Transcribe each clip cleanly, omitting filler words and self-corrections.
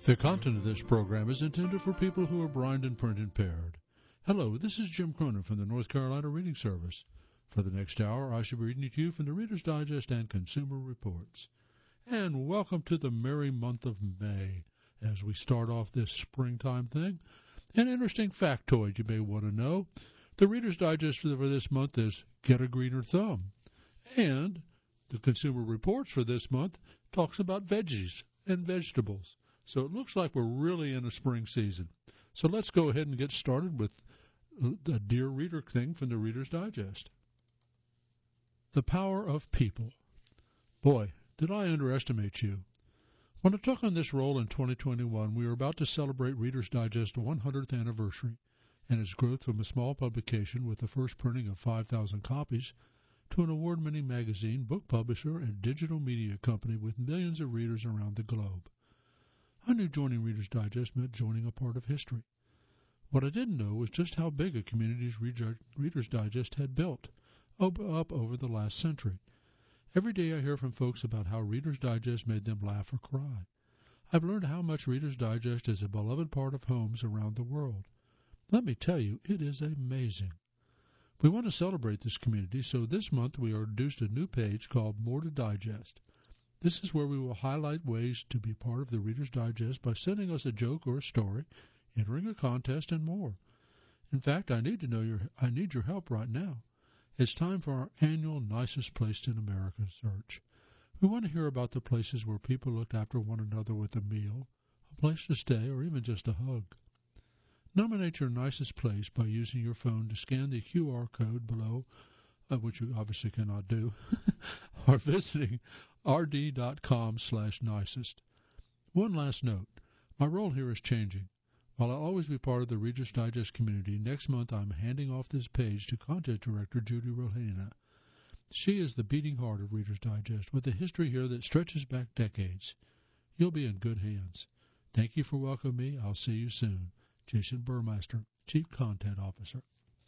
The content of this program is intended for people who are blind and print impaired. Hello, this is Jim Cronin from the North Carolina Reading Service. For the next hour, I shall be reading to you from the Reader's Digest and Consumer Reports. And welcome to the merry month of May as we start off this springtime thing. An interesting factoid you may want to know. The Reader's Digest for this month is Get a Greener Thumb. And the Consumer Reports for this month talks about veggies and vegetables. So it looks like we're really in a spring season. So let's go ahead and get started with the Dear Reader thing from the Reader's Digest. The Power of People. Boy, did I underestimate you. When I took on this role in 2021, we were about to celebrate Reader's Digest's 100th anniversary and its growth from a small publication with the first printing of 5,000 copies to an award-winning magazine, book publisher, and digital media company with millions of readers around the globe. I knew joining Reader's Digest meant joining a part of history. What I didn't know was just how big a community Reader's Digest had built up over the last century. Every day I hear from folks about how Reader's Digest made them laugh or cry. I've learned how much Reader's Digest is a beloved part of homes around the world. Let me tell you, it is amazing. We want to celebrate this community, so this month we introduced a new page called More to Digest. This is where we will highlight ways to be part of the Reader's Digest by sending us a joke or a story, entering a contest, and more. In fact, I need your help right now. It's time for our annual Nicest Place in America search. We want to hear about the places where people looked after one another with a meal, a place to stay, or even just a hug. Nominate your nicest place by using your phone to scan the QR code below, which you obviously cannot do, or visiting rd.com/nicest. One last note. My role here is changing. While I'll always be part of the Reader's Digest community, next month I'm handing off this page to Content Director Judy Rohanina. She is the beating heart of Reader's Digest, with a history here that stretches back decades. You'll be in good hands. Thank you for welcoming me. I'll see you soon. Jason Burmeister, Chief Content Officer.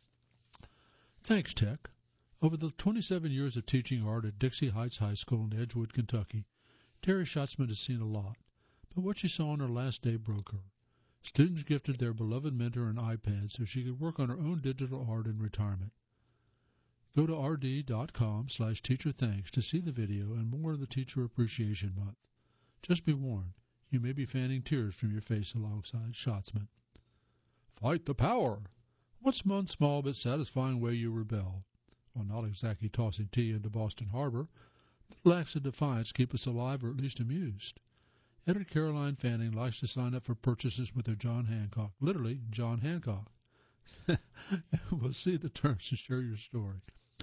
Thanks, Tech. Over the 27 years of teaching art at Dixie Heights High School in Edgewood, Kentucky, Terry Schatzman has seen a lot, but what she saw on her last day broke her. Students gifted their beloved mentor an iPad so she could work on her own digital art in retirement. Go to rd.com/teacherthanks to see the video and more of the Teacher Appreciation Month. Just be warned, you may be fanning tears from your face alongside Schatzman. Fight the power! What's one small but satisfying way you rebel? Well, not exactly tossing tea into Boston Harbor. Little acts of defiance keep us alive or at least amused. Editor Caroline Fanning likes to sign up for purchases with her John Hancock. Literally, John Hancock. We'll see the terms and share your story.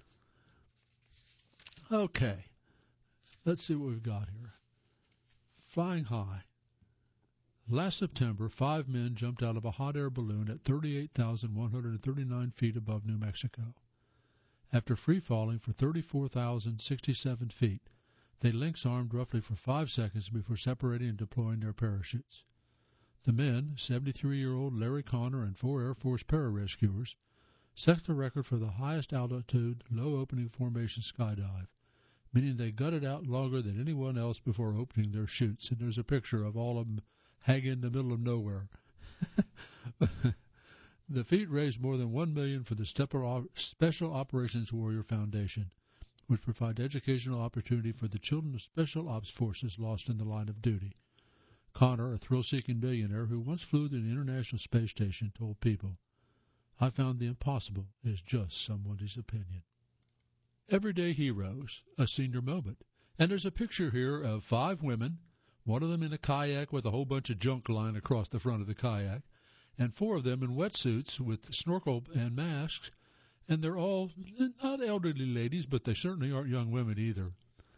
Okay, let's see what we've got here. Flying high. Last September, 5 men jumped out of a hot air balloon at 38,139 feet above New Mexico. After free-falling for 34,067 feet, they lynx-armed roughly for 5 seconds before separating and deploying their parachutes. The men, 73-year-old Larry Connor and 4 Air Force pararescuers, set the record for the highest altitude, low-opening formation skydive, meaning they gutted out longer than anyone else before opening their chutes. And there's a picture of all of them hanging in the middle of nowhere. The feat raised more than $1 million for the Special Operations Warrior Foundation, which provides educational opportunity for the children of Special Ops Forces lost in the line of duty. Connor, a thrill-seeking billionaire who once flew to the International Space Station, told People, "I found the impossible is just somebody's opinion." Everyday heroes, a senior moment. And there's a picture here of 5 women, one of them in a kayak with a whole bunch of junk lying across the front of the kayak, and 4 of them in wetsuits with snorkel and masks, and they're all not elderly ladies, but they certainly aren't young women either.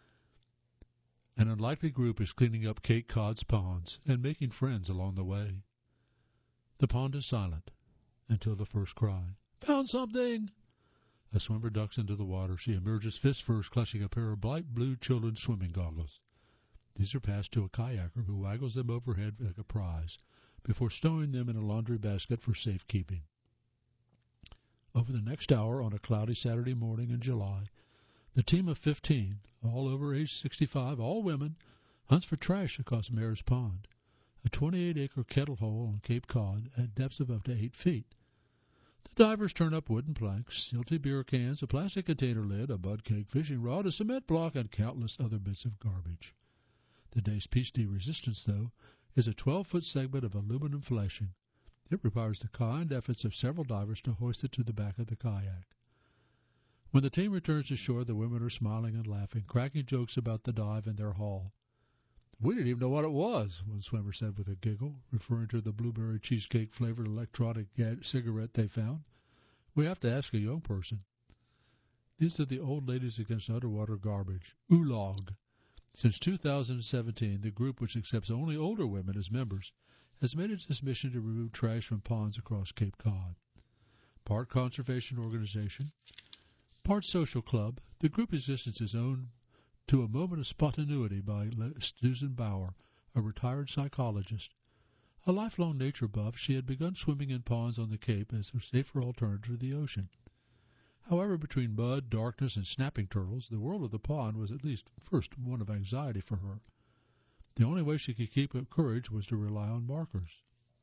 An unlikely group is cleaning up Cape Cod's ponds and making friends along the way. The pond is silent until the first cry. "Found something!" A swimmer ducks into the water. She emerges fist first, clutching a pair of bright blue children's swimming goggles. These are passed to a kayaker who waggles them overhead like a prize before stowing them in a laundry basket for safekeeping. Over the next hour on a cloudy Saturday morning in July, the team of 15, all over age 65, all women, hunts for trash across Mare's Pond. a 28-acre kettle hole on Cape Cod at depths of up to 8 feet. The divers turn up wooden planks, silty beer cans, a plastic container lid, a mud cake fishing rod, a cement block, and countless other bits of garbage. The day's piece de resistance, though, is a 12-foot segment of aluminum fleshing. It requires the kind efforts of several divers to hoist it to the back of the kayak. When the team returns to shore, the women are smiling and laughing, cracking jokes about the dive and their haul. "We didn't even know what it was," one swimmer said with a giggle, referring to the blueberry cheesecake-flavored electronic cigarette they found. "We have to ask a young person." These are the Old Ladies Against Underwater Garbage, OOLOG. Since 2017, the group, which accepts only older women as members, has made it its mission to remove trash from ponds across Cape Cod. Part conservation organization, part social club, the group existence is owed to a moment of spontaneity by Susan Bauer, a retired psychologist. A lifelong nature buff, she had begun swimming in ponds on the Cape as a safer alternative to the ocean. However, between mud, darkness, and snapping turtles, the world of the pond was at least first one of anxiety for her. The only way she could keep up courage was to rely on markers.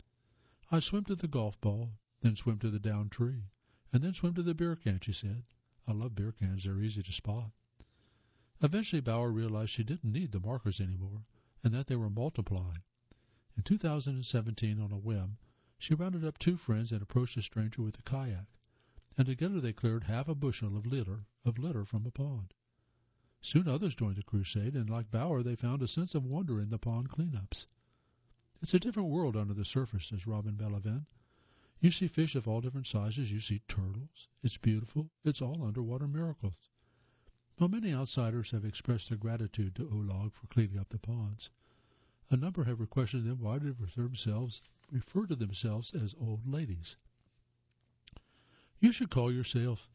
"I swim to the golf ball, then swim to the downed tree, and then swim to the beer can," she said. "I love beer cans. They're easy to spot." Eventually, Bauer realized she didn't need the markers anymore, and that they were multiplying. In 2017, on a whim, she rounded up 2 friends and approached a stranger with a kayak, and together they cleared half a bushel of litter from a pond. Soon others joined the crusade, and like Bauer, they found a sense of wonder in the pond cleanups. "It's a different world under the surface," says Robin Bellevin. "You see fish of all different sizes. You see turtles. It's beautiful. It's all underwater miracles." While many outsiders have expressed their gratitude to OOLOG for cleaning up the ponds, a number have questioned them why they refer to themselves as old ladies. "You should call yourselves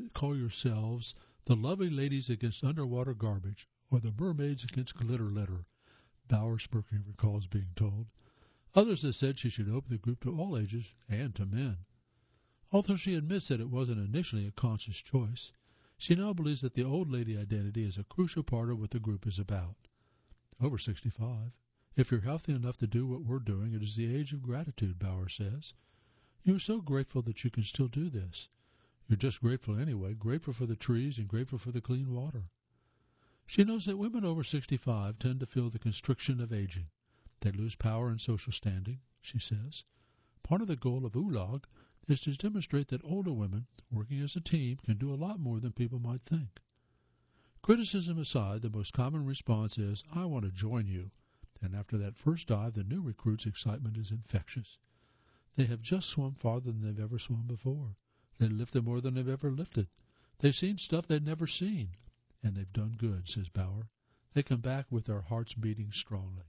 the Lovely Ladies Against Underwater Garbage, or the Mermaids Against Glitter Litter," Bauer smirking recalls being told. Others have said she should open the group to all ages and to men. Although she admits that it wasn't initially a conscious choice, she now believes that the old lady identity is a crucial part of what the group is about. Over 65. If you're healthy enough to do what we're doing, it is the age of gratitude, Bauer says. You are so grateful that you can still do this. You're just grateful anyway, grateful for the trees and grateful for the clean water. She knows that women over 65 tend to feel the constriction of aging. They lose power and social standing, she says. Part of the goal of OOLOG is to demonstrate that older women, working as a team, can do a lot more than people might think. Criticism aside, the most common response is, "I want to join you." And after that first dive, the new recruits' excitement is infectious. They have just swum farther than they've ever swum before. They lifted more than they've ever lifted. They've seen stuff they've never seen. And they've done good, says Bauer. They come back with their hearts beating strongly.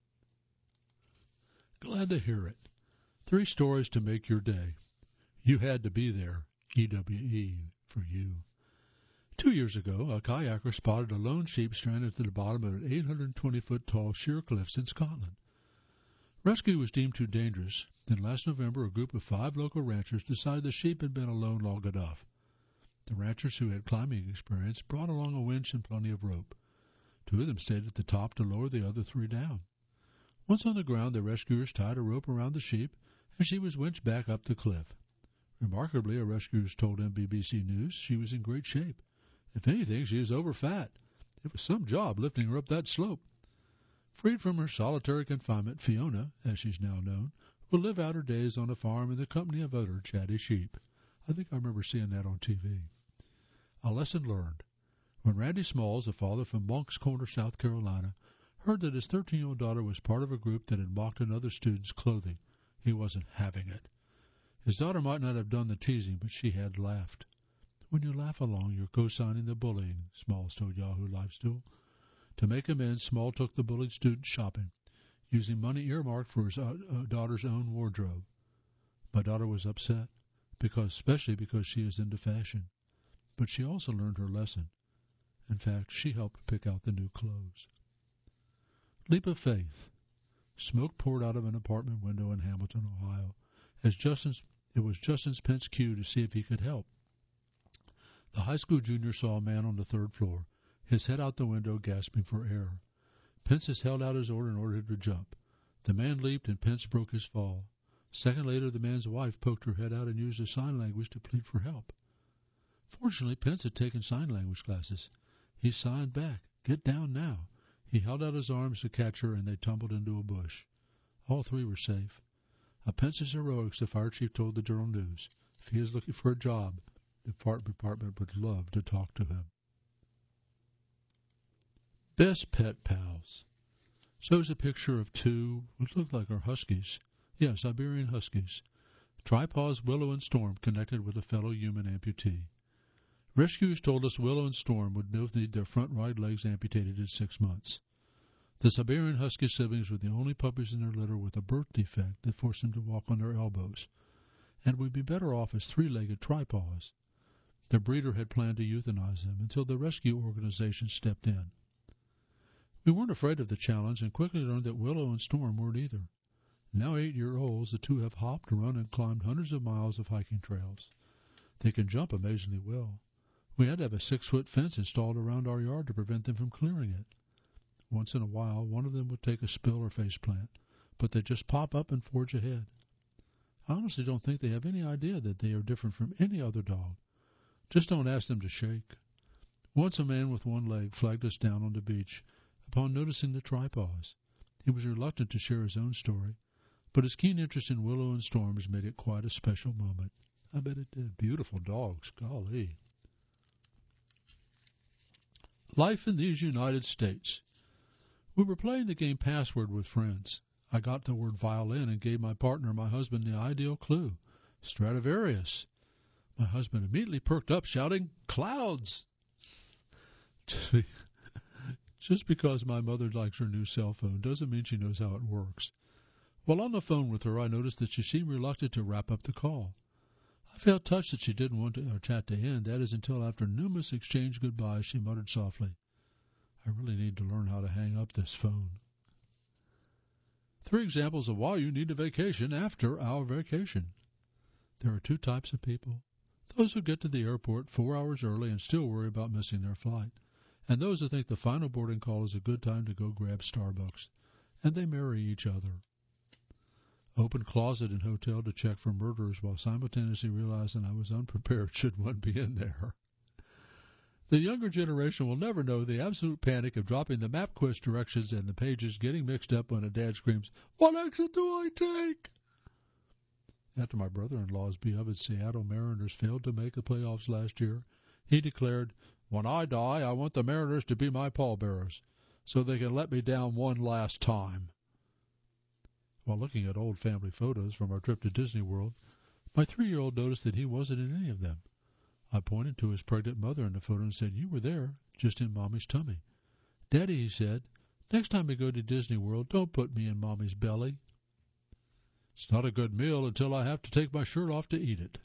Glad to hear it. 3 stories to make your day. You had to be there. EWE for you. 2 years ago, a kayaker spotted a lone sheep stranded at the bottom of an 820-foot tall sheer cliffs in Scotland. Rescue was deemed too dangerous. Then last November, a group of 5 local ranchers decided the sheep had been alone long enough. The ranchers who had climbing experience brought along a winch and plenty of rope. 2 of them stayed at the top to lower the other 3 down. Once on the ground, the rescuers tied a rope around the sheep, and she was winched back up the cliff. Remarkably, our rescuers told BBC News she was in great shape. If anything, she was over-fat. It was some job lifting her up that slope. Freed from her solitary confinement, Fiona, as she's now known, will live out her days on a farm in the company of other chatty sheep. I think I remember seeing that on TV. A lesson learned. When Randy Smalls, a father from Moncks Corner, South Carolina, heard that his 13-year-old daughter was part of a group that had mocked another student's clothing, he wasn't having it. His daughter might not have done the teasing, but she had laughed. When you laugh along, you're co-signing the bullying, Smalls told Yahoo Lifestyle. To make amends, Small took the bullied student shopping, using money earmarked for his daughter's own wardrobe. My daughter was upset, especially because she is into fashion. But she also learned her lesson. In fact, she helped pick out the new clothes. Leap of faith. Smoke poured out of an apartment window in Hamilton, Ohio, as it was Justin's Pence cue to see if he could help. The high school junior saw a man on the 3rd floor, his head out the window, gasping for air. Pence held out his order and ordered him to jump. The man leaped, and Pence broke his fall. A second later, the man's wife poked her head out and used a sign language to plead for help. Fortunately, Pence had taken sign language classes. He signed back, "Get down now." He held out his arms to catch her, and they tumbled into a bush. All three were safe. Of Pence's heroics, the fire chief told the Journal News. If he is looking for a job, the fire department would love to talk to him. Best pet pals. Shows a picture of two, what look like are huskies. Yeah, Siberian huskies. Tripaws Willow and Storm connected with a fellow human amputee. Rescuers told us Willow and Storm would both need their front right legs amputated at 6 months. The Siberian husky siblings were the only puppies in their litter with a birth defect that forced them to walk on their elbows, and would be better off as three-legged tripaws. Their breeder had planned to euthanize them until the rescue organization stepped in. We weren't afraid of the challenge and quickly learned that Willow and Storm weren't either. Now 8-year-olds, the two have hopped, run, and climbed hundreds of miles of hiking trails. They can jump amazingly well. We had to have a 6-foot fence installed around our yard to prevent them from clearing it. Once in a while, one of them would take a spill or faceplant, but they just pop up and forge ahead. I honestly don't think they have any idea that they are different from any other dog. Just don't ask them to shake. Once a man with one leg flagged us down on the beach upon noticing the tripaws. He was reluctant to share his own story, but his keen interest in Willow and Storms made it quite a special moment. I bet it did. Beautiful dogs, golly. Life in these United States. We were playing the game Password with friends. I got the word violin and gave my partner, my husband, the ideal clue. Stradivarius. My husband immediately perked up, shouting, "Clouds!" Just because my mother likes her new cell phone doesn't mean she knows how it works. While on the phone with her, I noticed that she seemed reluctant to wrap up the call. I felt touched that she didn't want our chat to end. That is, until after numerous exchanged goodbyes, she muttered softly, "I really need to learn how to hang up this phone." 3 examples of why you need a vacation after our vacation. There are 2 types of people. Those who get to the airport 4 hours early and still worry about missing their flight, and those who think the final boarding call is a good time to go grab Starbucks, and they marry each other. Open closet in hotel to check for murderers while simultaneously realizing I was unprepared should one be in there. The younger generation will never know the absolute panic of dropping the MapQuest directions and the pages getting mixed up when a dad screams, "What exit do I take?" After my brother-in-law's beloved Seattle Mariners failed to make the playoffs last year, he declared, "When I die, I want the Mariners to be my pallbearers, so they can let me down one last time." While looking at old family photos from our trip to Disney World, my 3-year-old noticed that he wasn't in any of them. I pointed to his pregnant mother in the photo and said, "You were there, just in Mommy's tummy." "Daddy," he said, "next time we go to Disney World, don't put me in Mommy's belly." It's not a good meal until I have to take my shirt off to eat it.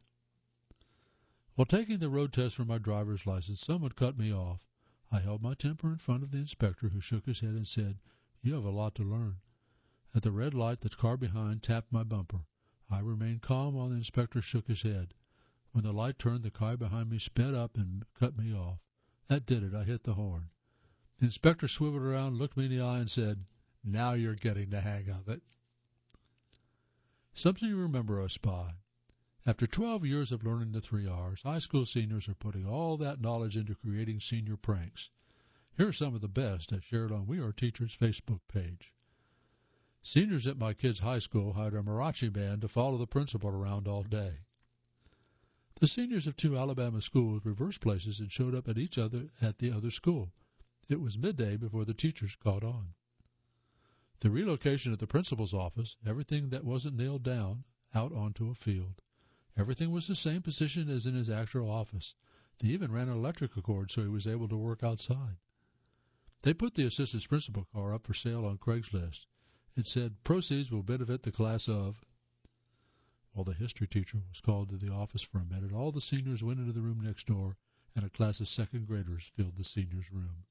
While taking the road test for my driver's license, someone cut me off. I held my temper in front of the inspector, who shook his head and said, "You have a lot to learn." At the red light, the car behind tapped my bumper. I remained calm while the inspector shook his head. When the light turned, the car behind me sped up and cut me off. That did it. I hit the horn. The inspector swiveled around, looked me in the eye, and said, "Now you're getting the hang of it." Something to remember us by. After 12 years of learning the 3 R's, high school seniors are putting all that knowledge into creating senior pranks. Here are some of the best as shared on We Are Teachers' Facebook page. Seniors at my kids' high school hired a mariachi band to follow the principal around all day. The seniors of 2 Alabama schools reversed places and showed up at the other school. It was midday before the teachers caught on. The relocation of the principal's office, everything that wasn't nailed down, out onto a field. Everything was the same position as in his actual office. They even ran an electrical cord so he was able to work outside. They put the assistant principal car up for sale on Craigslist. It said, "Proceeds will benefit the class of." While the history teacher was called to the office for a minute, all the seniors went into the room next door, and a class of 2nd graders filled the seniors' room.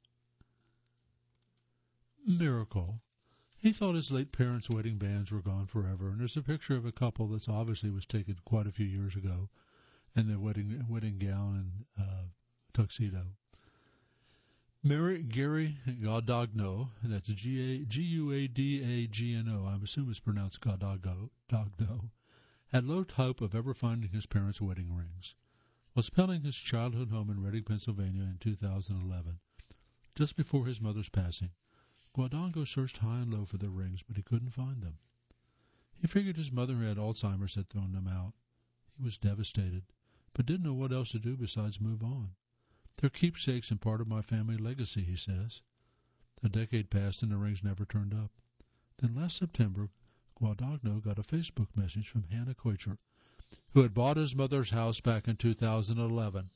Miracle. He thought his late parents' wedding bands were gone forever, and there's a picture of a couple that obviously was taken quite a few years ago, and their wedding gown and tuxedo. Gary Gaudagno, that's Guadagno, I assume it's pronounced Gaudagno, had low hope of ever finding his parents' wedding rings. While spending his childhood home in Reading, Pennsylvania in 2011, just before his mother's passing, Guadagno searched high and low for the rings, but he couldn't find them. He figured his mother, who had Alzheimer's, had thrown them out. He was devastated, but didn't know what else to do besides move on. They're keepsakes and part of my family legacy, he says. A decade passed and the rings never turned up. Then last September, Guadagno got a Facebook message from Hannah Koicher, who had bought his mother's house back in 2011.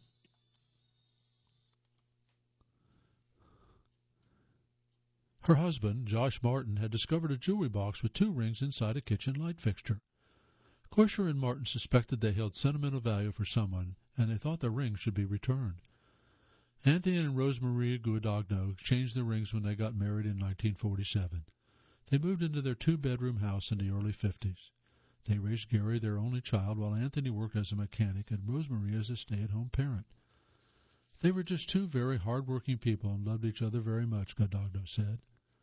Her husband, Josh Martin, had discovered a jewelry box with 2 rings inside a kitchen light fixture. Koicher and Martin suspected they held sentimental value for someone, and they thought the rings should be returned. Anthony and Rosemarie Guadagno exchanged the rings when they got married in 1947. They moved into their 2-bedroom house in the early 50s. They raised Gary, their only child, while Anthony worked as a mechanic and Rosemarie as a stay-at-home parent. They were just 2 very hard-working people and loved each other very much, Guadagno said.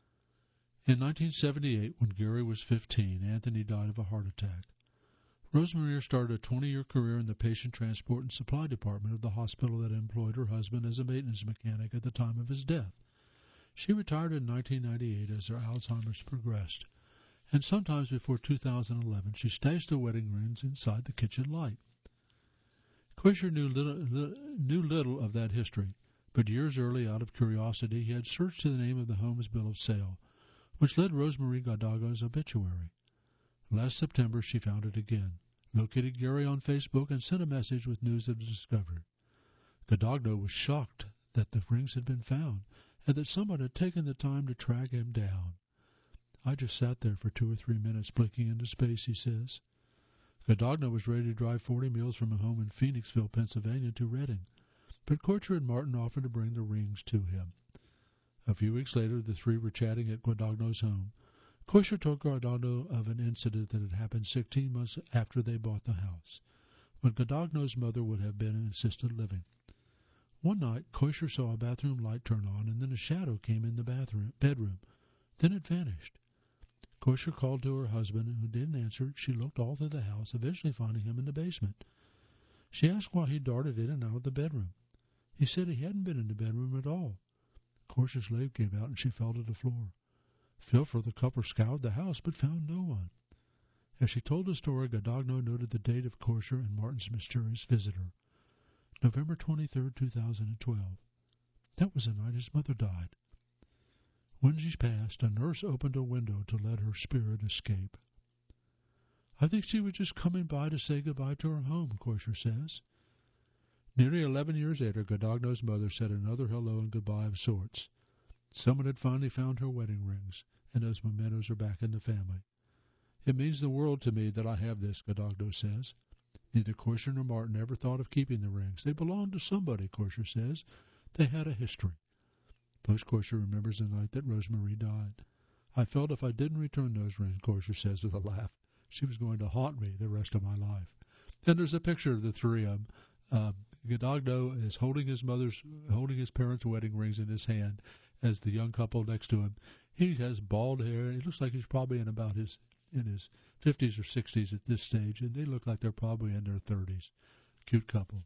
In 1978, when Gary was 15, Anthony died of a heart attack. Rosemarie started a 20-year career in the patient transport and supply department of the hospital that employed her husband as a maintenance mechanic at the time of his death. She retired in 1998 as her Alzheimer's progressed, and sometimes before 2011 she stashed the wedding rings inside the kitchen light. Koicher knew little of that history, but years early, out of curiosity, he had searched to the name of the home's bill of sale, which led Rosemarie Guadagno's obituary. Last September, she found it again, located Gary on Facebook, and sent a message with news of the discovery. Guadagno was shocked that the rings had been found and that someone had taken the time to track him down. I just sat there for 2 or 3 minutes blinking into space, he says. Guadagno was ready to drive 40 miles from a home in Phoenixville, Pennsylvania to Reading, but Koicher and Martin offered to bring the rings to him. A few weeks later, the 3 were chatting at Guadagno's home. Koicher told Guadagno of an incident that had happened 16 months after they bought the house, when Guadagno's mother would have been in assisted living. One night, Koicher saw a bathroom light turn on, and then a shadow came in the bedroom. Then it vanished. Koicher called to her husband, and who didn't answer. She looked all through the house, eventually finding him in the basement. She asked why he darted in and out of the bedroom. He said he hadn't been in the bedroom at all. Koicher's leg gave out, and she fell to the floor. Fearful, the couple scoured the house, but found no one. As she told the story, Guadagno noted the date of Koicher and Martin's mysterious visitor, November 23, 2012. That was the night his mother died. When she passed, a nurse opened a window to let her spirit escape. I think she was just coming by to say goodbye to her home, Koicher says. Nearly 11 years later, Guadagno's mother said another hello and goodbye of sorts. Someone had finally found her wedding rings, and those mementos are back in the family. It means the world to me that I have this, Guadagno says. Neither Koicher nor Martin ever thought of keeping the rings. They belonged to somebody, Koicher says. They had a history. Post-Koicher remembers the night that Rosemarie died. I felt if I didn't return those rings, Koicher says with a laugh, she was going to haunt me the rest of my life. Then there's a picture of the 3 of them. Guadagno is holding his parents' wedding rings in his hand as the young couple next to him. He has bald hair. He looks like he's probably in his 50s or 60s at this stage, and they look like they're probably in their 30s. Cute couple.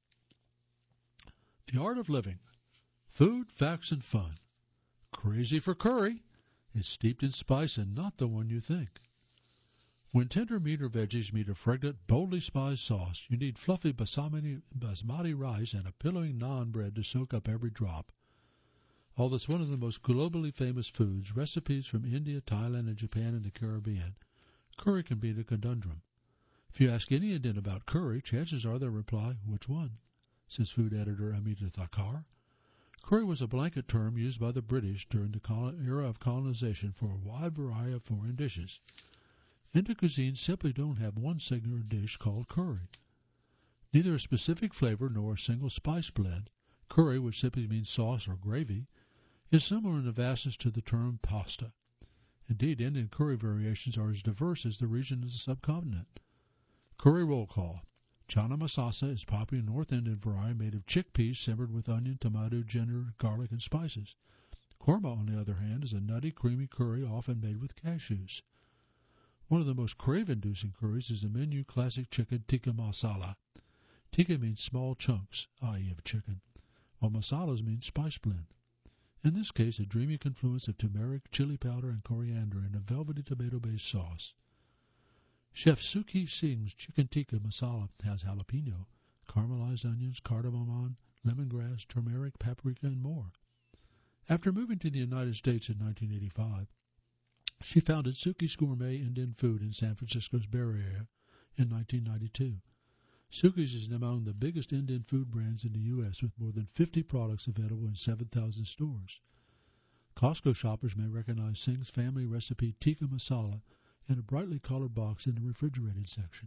The Art of Living. Food, facts, and fun. Crazy for curry. It's steeped in spice and not the one you think. When tender meat or veggies meet a fragrant, boldly spiced sauce, you need fluffy basmati rice and a pillowing naan bread to soak up every drop. Although it's one of the most globally famous foods, recipes from India, Thailand, and Japan and the Caribbean, curry can be a conundrum. If you ask any Indian about curry, chances are they'll reply, "Which one?" says food editor Amita Thakkar. Curry was a blanket term used by the British during the era of colonization for a wide variety of foreign dishes. Indian cuisines simply don't have one singular dish called curry. Neither a specific flavor nor a single spice blend, curry, which simply means sauce or gravy, is similar in the vastness to the term pasta. Indeed, Indian curry variations are as diverse as the region of the subcontinent. Curry roll call. Chana masala is popular North Indian variety made of chickpeas simmered with onion, tomato, ginger, garlic, and spices. Korma, on the other hand, is a nutty, creamy curry often made with cashews. One of the most crave-inducing curries is the menu classic chicken tikka masala. Tikka means small chunks, i.e. of chicken, while masalas mean spice blend. In this case, a dreamy confluence of turmeric, chili powder, and coriander in a velvety tomato-based sauce. Chef Suki Singh's chicken tikka masala has jalapeno, caramelized onions, cardamom, lemongrass, turmeric, paprika, and more. After moving to the United States in 1985, she founded Suki's Gourmet Indian Food in San Francisco's Bay Area in 1992. Suki's is among the biggest Indian food brands in the U.S. with more than 50 products available in 7,000 stores. Costco shoppers may recognize Singh's family recipe tikka masala in a brightly colored box in the refrigerated section.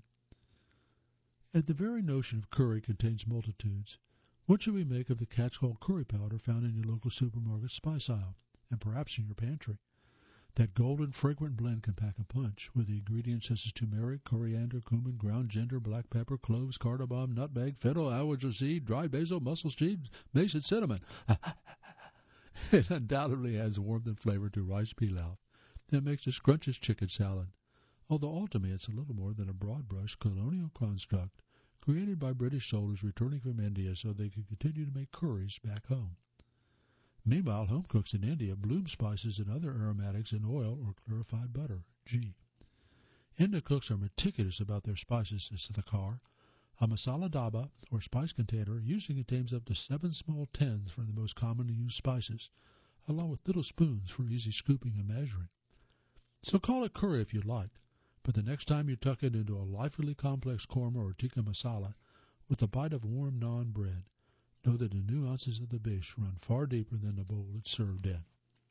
As the very notion of curry contains multitudes, what should we make of the catch-called curry powder found in your local supermarket spice aisle, and perhaps in your pantry? That golden, fragrant blend can pack a punch, with the ingredients such as turmeric, coriander, cumin, ground ginger, black pepper, cloves, cardamom, nutmeg, fennel, awardja seed, dried basil, mussel seed, mace, and cinnamon. It undoubtedly adds warmth and flavor to rice pilaf that makes a scrumptious chicken salad, although ultimately it's a little more than a broad-brush colonial construct created by British soldiers returning from India so they could continue to make curries back home. Meanwhile, home cooks in India bloom spices and other aromatics in oil or clarified butter, ghee. Indian cooks are meticulous about their spices, says the car. A masala daba, or spice container, usually contains up to 7 small tins for the most commonly used spices, along with little spoons for easy scooping and measuring. So call it curry if you like, but the next time you tuck it into a lively complex korma or tikka masala with a bite of warm naan bread, know that the nuances of the dish run far deeper than the bowl it's served in.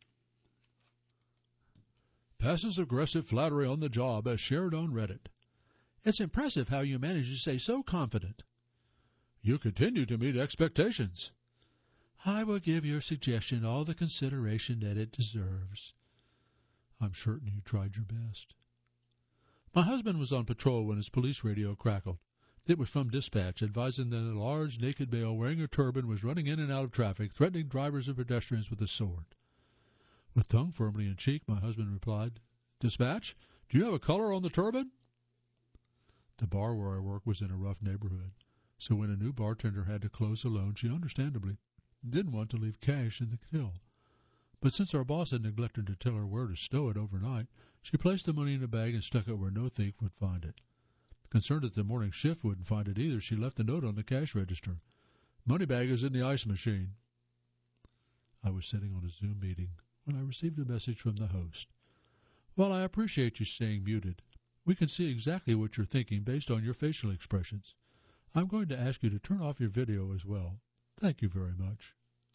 Passive-aggressive flattery on the job as shared on Reddit. It's impressive how you manage to stay so confident. You continue to meet expectations. I will give your suggestion all the consideration that it deserves. I'm certain you tried your best. My husband was on patrol when his police radio crackled. It was from dispatch, advising that a large naked male wearing a turban was running in and out of traffic, threatening drivers and pedestrians with a sword. With tongue firmly in cheek, my husband replied, "Dispatch, do you have a color on the turban?" The bar where I work was in a rough neighborhood, so when a new bartender had to close alone, she understandably didn't want to leave cash in the till. But since our boss had neglected to tell her where to stow it overnight, she placed the money in a bag and stuck it where no thief would find it. Concerned that the morning shift wouldn't find it either, she left a note on the cash register. "Money bag is in the ice machine." I was sitting on a Zoom meeting when I received a message from the host. "While I appreciate you staying muted, we can see exactly what you're thinking based on your facial expressions. I'm going to ask you to turn off your video as well. Thank you very much."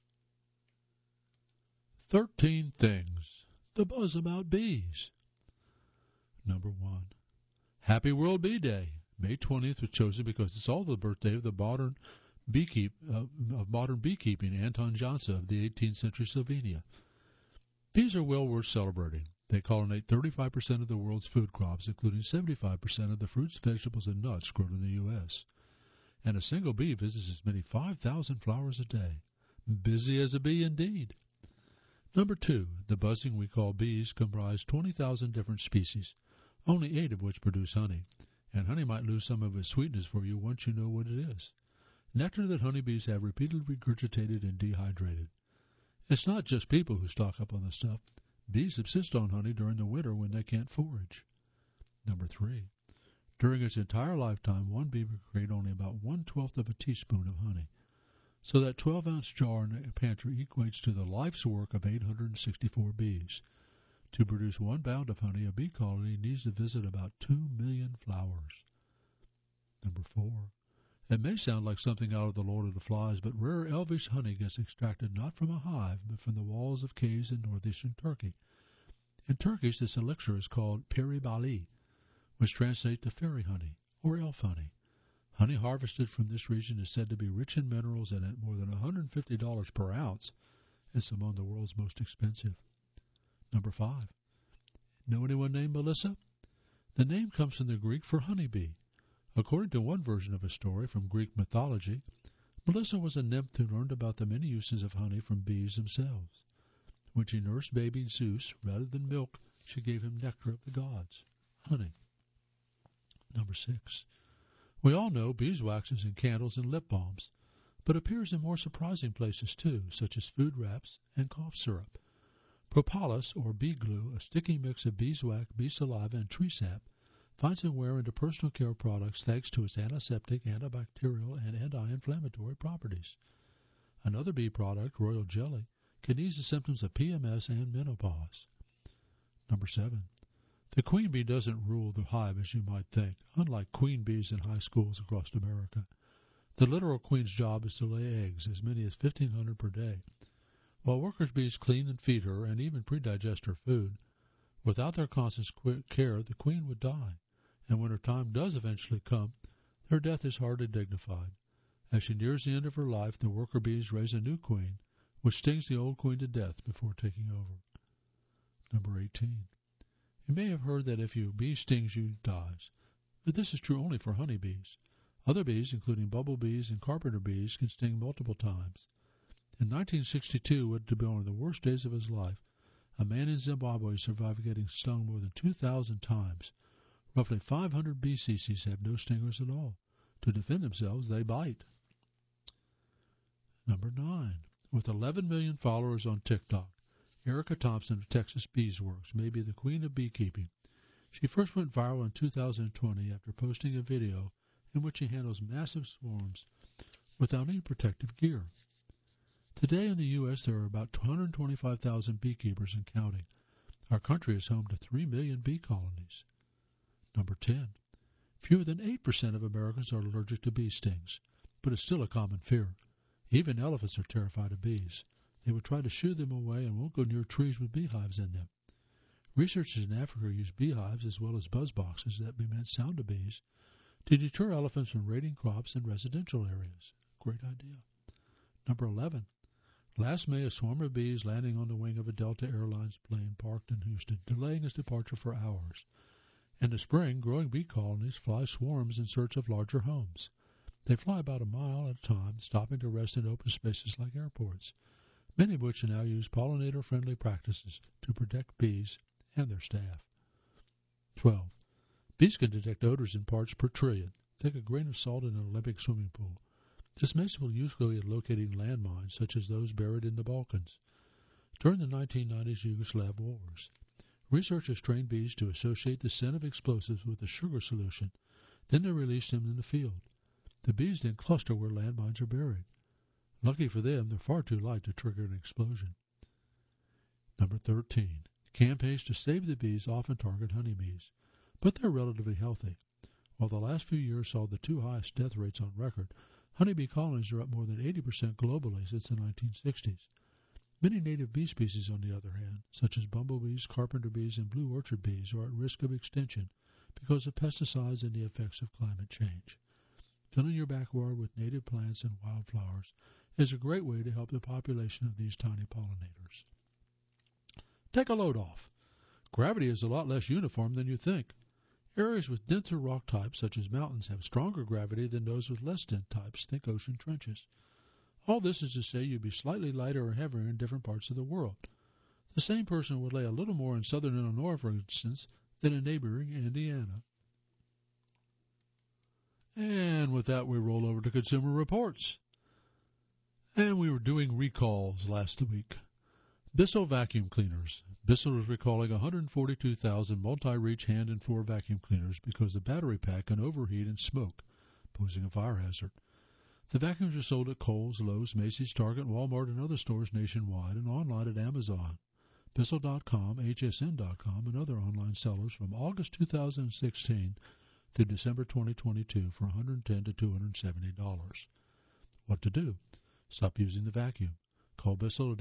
13 things. The buzz about bees. Number 1. Happy World Bee Day. May 20th was chosen because it's also the birthday of the modern beekeeping, Anton Jansa of the 18th century Slovenia. Bees are well worth celebrating. They pollinate 35% of the world's food crops, including 75% of the fruits, vegetables, and nuts grown in the U.S. And a single bee visits as many 5,000 flowers a day. Busy as a bee indeed. Number 2, the buzzing we call bees comprise 20,000 different species, only 8 of which produce honey, and honey might lose some of its sweetness for you once you know what it is. Nectar that honeybees have repeatedly regurgitated and dehydrated. It's not just people who stock up on the stuff. Bees subsist on honey during the winter when they can't forage. Number 3, during its entire lifetime, one bee will create only about 1/12 of a teaspoon of honey. So that 12-ounce jar in a pantry equates to the life's work of 864 bees. To produce 1 pound of honey, a bee colony needs to visit about 2 million flowers. Number 4. It may sound like something out of The Lord of the Flies, but rare elvish honey gets extracted not from a hive, but from the walls of caves in northeastern Turkey. In Turkish, this elixir is called peri bali, which translates to fairy honey or elf honey. Honey harvested from this region is said to be rich in minerals, and at more than $150 per ounce, it's among the world's most expensive. Number 5. Know anyone named Melissa? The name comes from the Greek for honeybee. According to one version of a story from Greek mythology, Melissa was a nymph who learned about the many uses of honey from bees themselves. When she nursed baby Zeus, rather than milk, she gave him nectar of the gods, honey. Number 6. We all know beeswax is in candles and lip balms, but appears in more surprising places too, such as food wraps and cough syrup. Propolis, or bee glue, a sticky mix of beeswax, bee saliva, and tree sap, finds its way into personal care products thanks to its antiseptic, antibacterial, and anti-inflammatory properties. Another bee product, royal jelly, can ease the symptoms of PMS and menopause. Number 7. The queen bee doesn't rule the hive as you might think, unlike queen bees in high schools across America. The literal queen's job is to lay eggs, as many as 1,500 per day. While workers' bees clean and feed her and even predigest her food, without their constant care the queen would die, and when her time does eventually come, her death is hardly dignified. As she nears the end of her life, the worker bees raise a new queen, which stings the old queen to death before taking over. Number 18. You may have heard that if a bee stings you, it dies, but this is true only for honeybees. Other bees, including bumblebees and carpenter bees, can sting multiple times. In 1962, what had been one of the worst days of his life, a man in Zimbabwe survived getting stung more than 2,000 times. Roughly 500 bee species have no stingers at all. To defend themselves, they bite. Number 9. With 11 million followers on TikTok, Erica Thompson of Texas Beesworks may be the queen of beekeeping. She first went viral in 2020 after posting a video in which she handles massive swarms without any protective gear. Today in the U.S. there are about 225,000 beekeepers and counting. Our country is home to 3 million bee colonies. Number 10. Fewer than 8% of Americans are allergic to bee stings, but it's still a common fear. Even elephants are terrified of bees. They will try to shoo them away and won't go near trees with beehives in them. Researchers in Africa use beehives as well as buzz boxes that emit sound to bees to deter elephants from raiding crops in residential areas. Great idea. Number 11. Last May, a swarm of bees landing on the wing of a Delta Airlines plane parked in Houston, delaying its departure for hours. In the spring, growing bee colonies fly swarms in search of larger homes. They fly about a mile at a time, stopping to rest in open spaces like airports, many of which now use pollinator-friendly practices to protect bees and their staff. 12. Bees can detect odors in parts per trillion. Take a grain of salt in an Olympic swimming pool. This makes them useful in locating landmines, such as those buried in the Balkans. During the 1990s Yugoslav wars, researchers trained bees to associate the scent of explosives with a sugar solution. Then they released them in the field. The bees then cluster where landmines are buried. Lucky for them, they're far too light to trigger an explosion. Number 13. Campaigns to save the bees often target honeybees, but they're relatively healthy. While the last few years saw the two highest death rates on record, honeybee colonies are up more than 80% globally since the 1960s. Many native bee species, on the other hand, such as bumblebees, carpenter bees, and blue orchard bees, are at risk of extinction because of pesticides and the effects of climate change. Filling your backyard with native plants and wildflowers is a great way to help the population of these tiny pollinators. Take a load off. Gravity is a lot less uniform than you think. Areas with denser rock types, such as mountains, have stronger gravity than those with less dense types, think ocean trenches. All this is to say you'd be slightly lighter or heavier in different parts of the world. The same person would lay a little more in southern Illinois, for instance, than in neighboring Indiana. And with that, we roll over to Consumer Reports. And we were doing recalls last week. Bissell vacuum cleaners. Bissell is recalling 142,000 multi-reach hand and floor vacuum cleaners because the battery pack can overheat and smoke, posing a fire hazard. The vacuums are sold at Kohl's, Lowe's, Macy's, Target, Walmart, and other stores nationwide, and online at Amazon, Bissell.com, HSN.com, and other online sellers from August 2016 through December 2022 for $110 to $270. What to do? Stop using the vacuum. Call Bissell at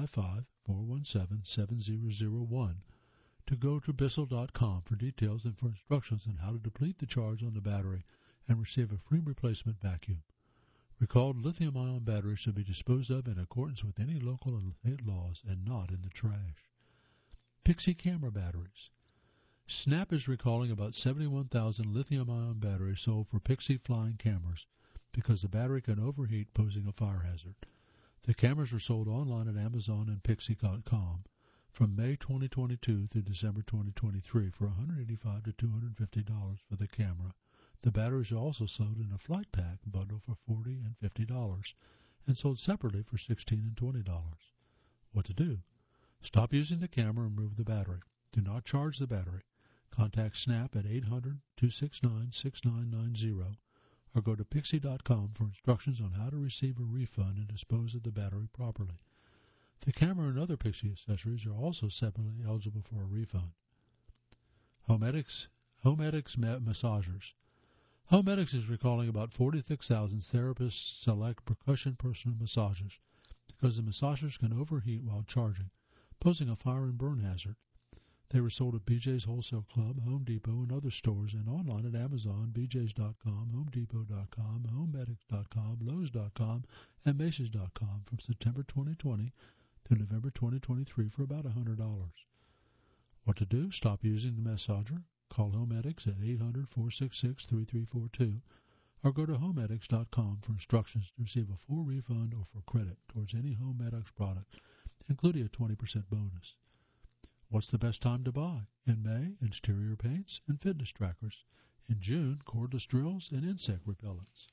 855-417-7001 to go to Bissell.com for details and for instructions on how to deplete the charge on the battery and receive a free replacement vacuum. Recalled lithium-ion batteries should be disposed of in accordance with any local and state laws and not in the trash. Pixie camera batteries. Snap is recalling about 71,000 lithium-ion batteries sold for Pixie flying cameras because the battery can overheat, posing a fire hazard. The cameras were sold online at Amazon and Pixie.com from May 2022 through December 2023 for $185 to $250 for the camera. The batteries are also sold in a flight pack bundle for $40 and $50 and sold separately for $16 and $20. What to do? Stop using the camera and remove the battery. Do not charge the battery. Contact Snap at 800-269-6990 or go to Pixie.com for instructions on how to receive a refund and dispose of the battery properly. The camera and other Pixie accessories are also separately eligible for a refund. HomeEdX Massagers. HomeEdX is recalling about 46,000 therapists select percussion personal massagers because the massagers can overheat while charging, posing a fire and burn hazard. They were sold at BJ's Wholesale Club, Home Depot, and other stores, and online at Amazon, BJ's.com, HomeDepot.com, HomeEdX.com, Lowe's.com, and Macy's.com from September 2020 through November 2023 for about $100. What to do? Stop using the massager. Call HomeEdX at 800-466-3342 or go to HomeEdX.com for instructions to receive a full refund or for credit towards any HomeEdX product, including a 20% bonus. What's the best time to buy? In May, exterior paints and fitness trackers. In June, cordless drills and insect repellents.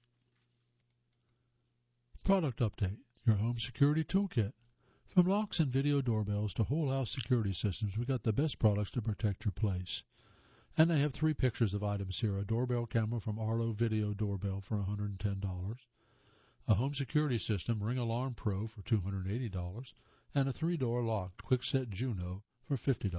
Product update. Your home security toolkit. From locks and video doorbells to whole house security systems, we got the best products to protect your place. And I have 3 pictures of items here. A doorbell camera from Arlo Video Doorbell for $110. A home security system, Ring Alarm Pro for $280. And a 3-door locked Kwikset Juno for $50.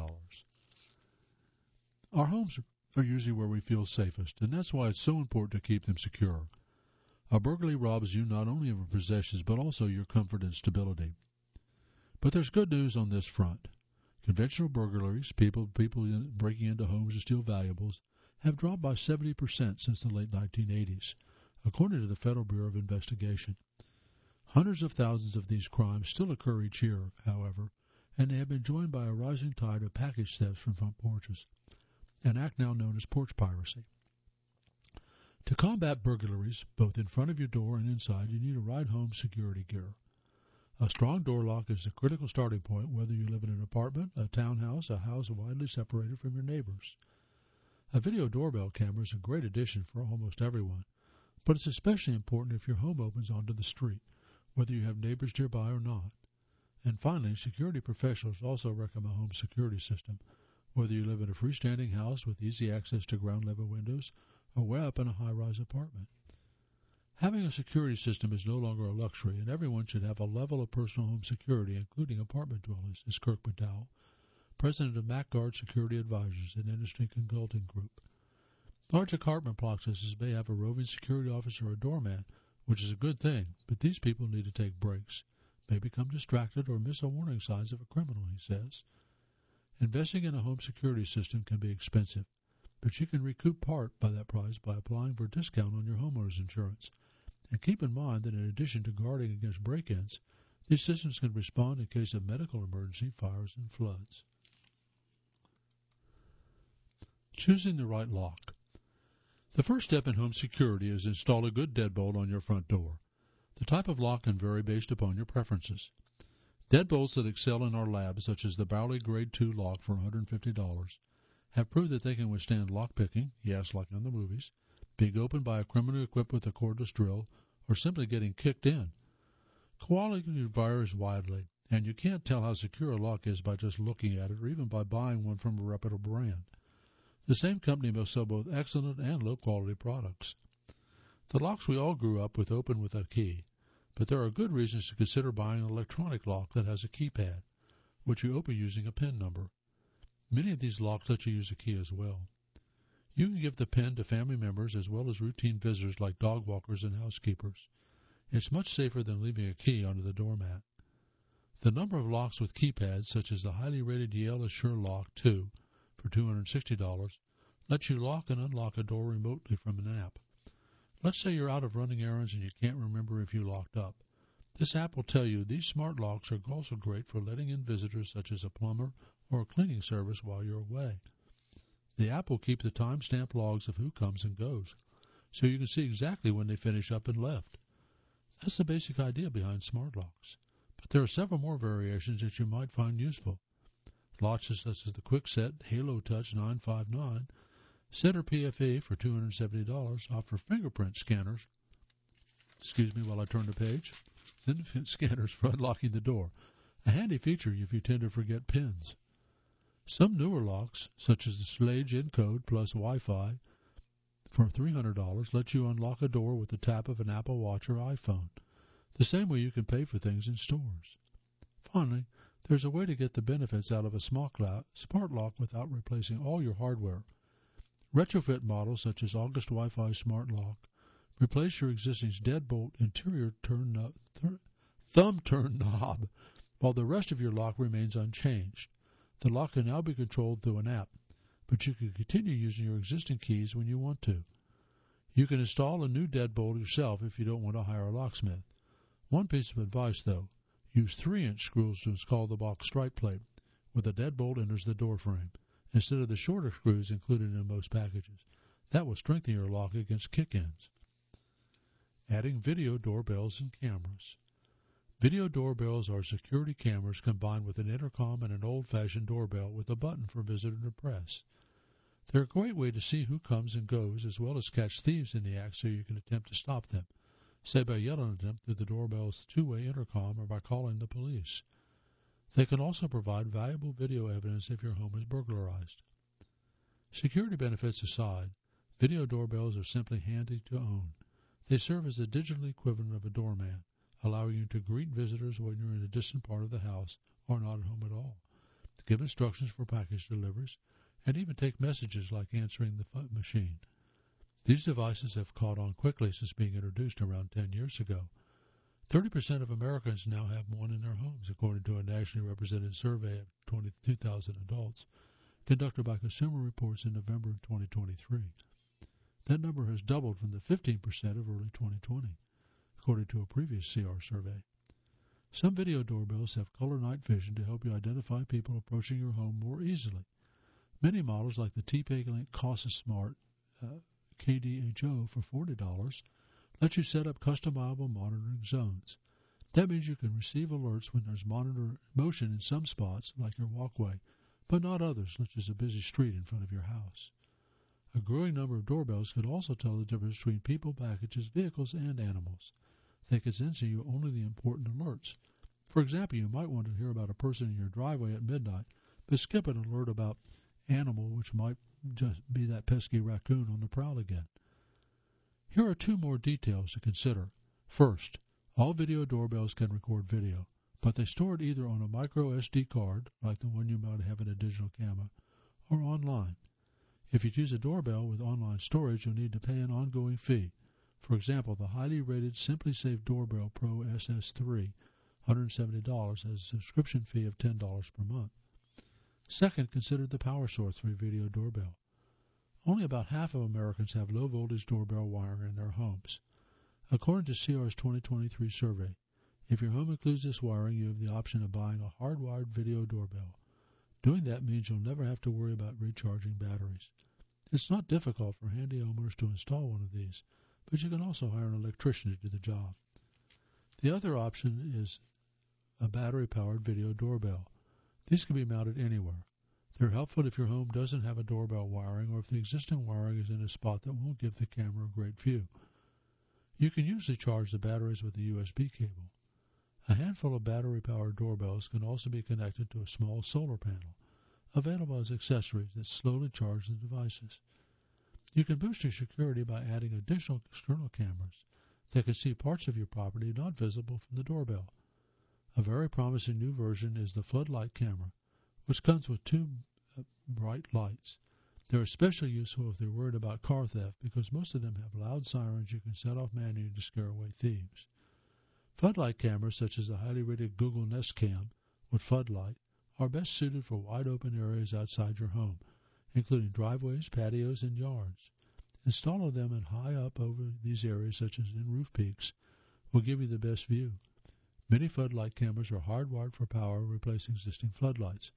Our homes are usually where we feel safest, and that's why it's so important to keep them secure. A burglary robs you not only of your possessions, but also your comfort and stability. But there's good news on this front. Conventional burglaries, people breaking into homes to steal valuables, have dropped by 70% since the late 1980s, according to the Federal Bureau of Investigation. Hundreds of thousands of these crimes still occur each year, however, and they have been joined by a rising tide of package thefts from front porches, an act now known as porch piracy. To combat burglaries, both in front of your door and inside, you need a ride home security gear. A strong door lock is a critical starting point whether you live in an apartment, a townhouse, a house widely separated from your neighbors. A video doorbell camera is a great addition for almost everyone, but it's especially important if your home opens onto the street, whether you have neighbors nearby or not. And finally, security professionals also recommend a home security system, whether you live in a freestanding house with easy access to ground-level windows or way up in a high-rise apartment. Having a security system is no longer a luxury, and everyone should have a level of personal home security, including apartment dwellers, says Kirk McDowell, president of MacGuard Security Advisors, an industry consulting group. Large apartment complexes may have a roving security officer or a doorman, which is a good thing, but these people need to take breaks, may become distracted or miss a warning signs of a criminal, he says. Investing in a home security system can be expensive, but you can recoup part by that price by applying for a discount on your homeowner's insurance. And keep in mind that in addition to guarding against break-ins, these systems can respond in case of medical emergency, fires, and floods. Choosing the right lock. The first step in home security is to install a good deadbolt on your front door. The type of lock can vary based upon your preferences. Deadbolts that excel in our labs, such as the Bowley Grade 2 lock for $150, have proved that they can withstand lockpicking, yes, like in the movies, being opened by a criminal equipped with a cordless drill, or simply getting kicked in. Quality varies widely, and you can't tell how secure a lock is by just looking at it or even by buying one from a reputable brand. The same company will sell both excellent and low-quality products. The locks we all grew up with open with a key, but there are good reasons to consider buying an electronic lock that has a keypad, which you open using a PIN number. Many of these locks let you use a key as well. You can give the PIN to family members as well as routine visitors like dog walkers and housekeepers. It's much safer than leaving a key under the doormat. The number of locks with keypads, such as the highly rated Yale Assure Lock 2 for $260, lets you lock and unlock a door remotely from an app. Let's say you're out of running errands and you can't remember if you locked up. This app will tell you these smart locks are also great for letting in visitors such as a plumber or a cleaning service while you're away. The app will keep the timestamp logs of who comes and goes, so you can see exactly when they finish up and left. That's the basic idea behind smart locks. But there are several more variations that you might find useful. Locks such as the Kwikset Halo Touch 959, Setter PFE for $270 offer fingerprint scanners. Excuse me while I turn the page. Then scanners for unlocking the door. A handy feature if you tend to forget pins. Some newer locks, such as the Schlage Encode plus Wi-Fi for $300, let you unlock a door with the tap of an Apple Watch or iPhone, the same way you can pay for things in stores. Finally, there's a way to get the benefits out of a smart lock without replacing all your hardware. Retrofit models such as August Wi-Fi Smart Lock replace your existing deadbolt interior thumb turn knob, while the rest of your lock remains unchanged. The lock can now be controlled through an app, but you can continue using your existing keys when you want to. You can install a new deadbolt yourself if you don't want to hire a locksmith. One piece of advice, though, use 3-inch screws to install the box strike plate, where the deadbolt enters the door frame, instead of the shorter screws included in most packages. That will strengthen your lock against kick-ins. Adding video doorbells and cameras. Video doorbells are security cameras combined with an intercom and an old-fashioned doorbell with a button for visitor to press. They're a great way to see who comes and goes, as well as catch thieves in the act so you can attempt to stop them, say by yelling at them through the doorbell's two-way intercom or by calling the police. They can also provide valuable video evidence if your home is burglarized. Security benefits aside, video doorbells are simply handy to own. They serve as the digital equivalent of a doorman, allowing you to greet visitors when you're in a distant part of the house or not at home at all, to give instructions for package deliveries, and even take messages like answering the machine. These devices have caught on quickly since being introduced around 10 years ago. 30% of Americans now have one in their homes, according to a nationally represented survey of 22,000 adults conducted by Consumer Reports in November 2023. That number has doubled from the 15% of early 2020. According to a previous CR survey. Some video doorbells have color night vision to help you identify people approaching your home more easily. Many models, like the TP-Link Casa Smart KDHO for $40, let you set up customizable monitoring zones. That means you can receive alerts when there's monitor motion in some spots, like your walkway, but not others, such as a busy street in front of your house. A growing number of doorbells could also tell the difference between people, packages, vehicles, and animals. They can send to you only the important alerts. For example, you might want to hear about a person in your driveway at midnight, but skip an alert about animal, which might just be that pesky raccoon on the prowl again. Here are 2 more details to consider. First, all video doorbells can record video, but they store it either on a micro SD card, like the one you might have in a digital camera, or online. If you choose a doorbell with online storage, you'll need to pay an ongoing fee. For example, the highly rated SimpliSafe Doorbell Pro SS3, $170, has a subscription fee of $10 per month. Second, consider the power source for your video doorbell. Only about half of Americans have low-voltage doorbell wiring in their homes. According to CR's 2023 survey, if your home includes this wiring, you have the option of buying a hardwired video doorbell. Doing that means you'll never have to worry about recharging batteries. It's not difficult for handy homeowners to install one of these, but you can also hire an electrician to do the job. The other option is a battery-powered video doorbell. These can be mounted anywhere. They're helpful if your home doesn't have a doorbell wiring or if the existing wiring is in a spot that won't give the camera a great view. You can usually charge the batteries with a USB cable. A handful of battery-powered doorbells can also be connected to a small solar panel, available as accessories that slowly charge the devices. You can boost your security by adding additional external cameras that can see parts of your property not visible from the doorbell. A very promising new version is the floodlight camera, which comes with 2 bright lights. They're especially useful if they're worried about car theft because most of them have loud sirens you can set off manually to scare away thieves. Floodlight cameras, such as the highly rated Google Nest Cam with floodlight, are best suited for wide-open areas outside your home, including driveways, patios, and yards. Installing them in high up over these areas, such as in roof peaks, will give you the best view. Many floodlight cameras are hardwired for power, replacing existing floodlights,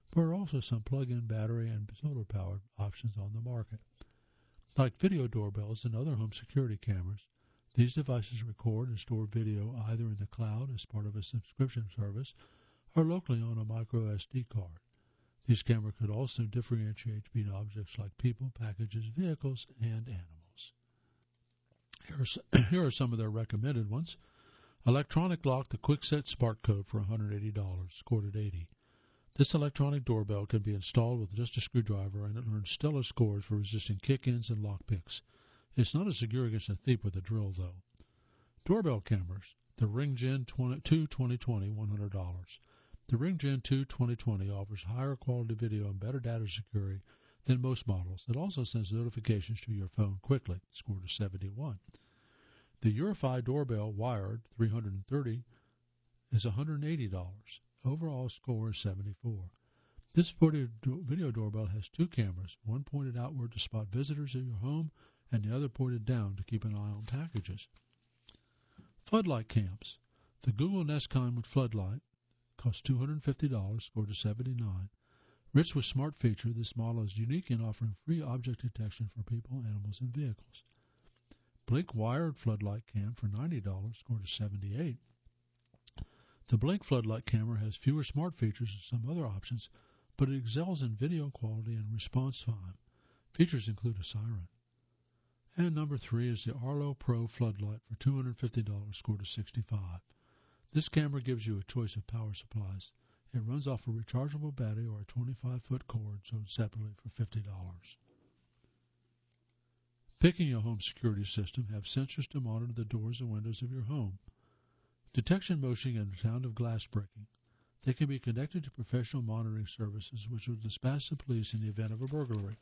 but there are also some plug-in battery and solar-powered options on the market. Like video doorbells and other home security cameras, these devices record and store video either in the cloud as part of a subscription service or locally on a micro SD card. These cameras could also differentiate between objects like people, packages, vehicles, and animals. Here are some of their recommended ones. Electronic lock, the QuickSet Spark Code for $180, scored at 80. This electronic doorbell can be installed with just a screwdriver, and it earns stellar scores for resisting kick-ins and lockpicks. It's not as secure against a thief with a drill, though. Doorbell cameras. The Ring Gen 2 2020, $100. The Ring Gen 2 2020 offers higher quality video and better data security than most models. It also sends notifications to your phone quickly, scored a 71. The Urify Doorbell Wired 330 is $180. Overall score is 74. This video doorbell has two cameras, one pointed outward to spot visitors at your home and the other pointed down to keep an eye on packages. Floodlight cams. The Google Nest Cam with floodlight costs $250, scored a 79. Rich with smart feature, this model is unique in offering free object detection for people, animals, and vehicles. Blink wired floodlight cam for $90, scored a 78. The Blink floodlight camera has fewer smart features than some other options, but it excels in video quality and response time. Features include a siren. And number 3 is the Arlo Pro floodlight for $250, scored a 65. This camera gives you a choice of power supplies. It runs off a rechargeable battery or a 25-foot cord sold separately for $50. Picking your home security system, have sensors to monitor the doors and windows of your home. Detection motion and the sound of glass breaking. They can be connected to professional monitoring services which will dispatch the police in the event of a burglary.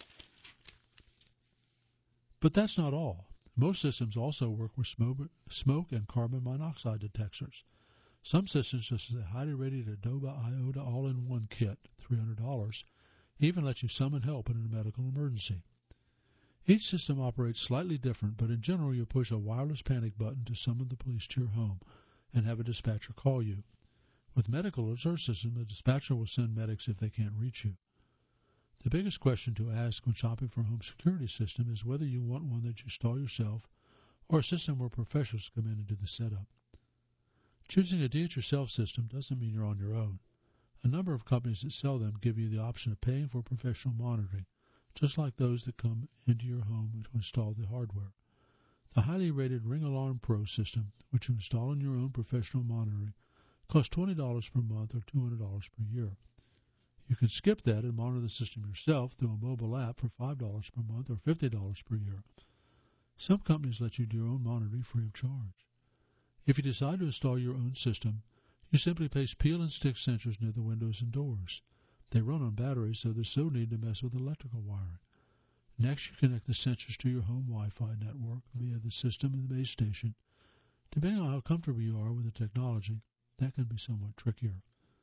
But that's not all. Most systems also work with smoke and carbon monoxide detectors. Some systems, such as the highly rated Adobe IOTA All-in-One Kit, $300, even let you summon help in a medical emergency. Each system operates slightly different, but in general you push a wireless panic button to summon the police to your home and have a dispatcher call you. With medical alert system, the dispatcher will send medics if they can't reach you. The biggest question to ask when shopping for a home security system is whether you want one that you install yourself or a system where professionals come in and do the setup. Choosing a do-it-yourself system doesn't mean you're on your own. A number of companies that sell them give you the option of paying for professional monitoring, just like those that come into your home to install the hardware. The highly rated Ring Alarm Pro system, which you install in your own professional monitoring, costs $20 per month or $200 per year. You can skip that and monitor the system yourself through a mobile app for $5 per month or $50 per year. Some companies let you do your own monitoring free of charge. If you decide to install your own system, you simply place peel and stick sensors near the windows and doors. They run on batteries, so there's no need to mess with electrical wiring. Next, you connect the sensors to your home Wi-Fi network via the system and the base station. Depending on how comfortable you are with the technology, that can be somewhat trickier.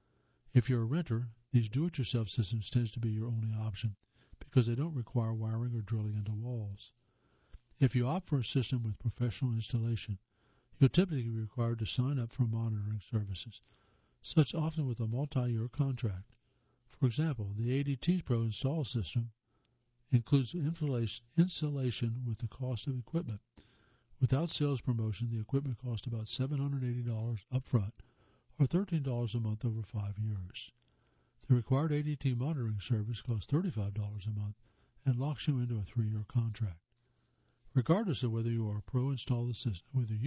If you're a renter, these do-it-yourself systems tend to be your only option because they don't require wiring or drilling into walls. If you opt for a system with professional installation, you'll typically be required to sign up for monitoring services, such often with a multi-year contract. For example, the ADT Pro install system includes installation with the cost of equipment. Without sales promotion, the equipment costs about $780 upfront, or $13 a month over 5 years. The required ADT monitoring service costs $35 a month and locks you into a 3-year contract. Regardless of whether you or a pro install the system,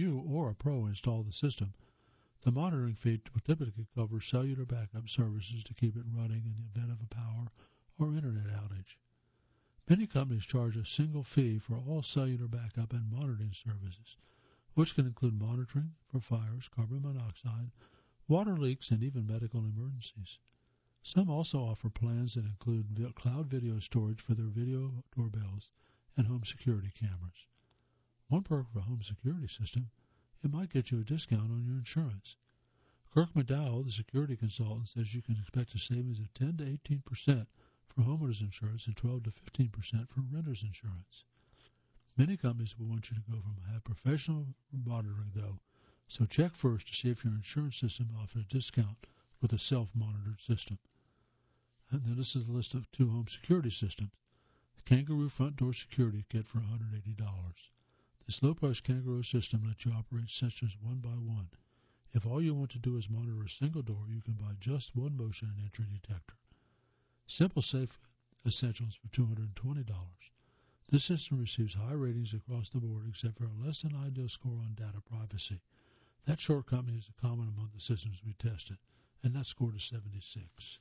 the monitoring fee will typically cover cellular backup services to keep it running in the event of a power or internet outage. Many companies charge a single fee for all cellular backup and monitoring services, which can include monitoring for fires, carbon monoxide, water leaks, and even medical emergencies. Some also offer plans that include cloud video storage for their video doorbells and home security cameras. One perk of a home security system, it might get you a discount on your insurance. Kirk McDowell, the security consultant, says you can expect a savings of 10 to 18% for homeowners insurance and 12 to 15% for renters insurance. Many companies will want you to go from have professional monitoring, though, so check first to see if your insurance system offers a discount with a self-monitored system. And then this is a list of 2 home security systems. The Kangaroo front door security kit for $180. This low-price Kangaroo system lets you operate sensors one by one. If all you want to do is monitor a single door, you can buy just one motion and entry detector. Simple Safe Essentials for $220. This system receives high ratings across the board except for a less than ideal score on data privacy. That shortcoming is common among the systems we tested, and that scored a 76.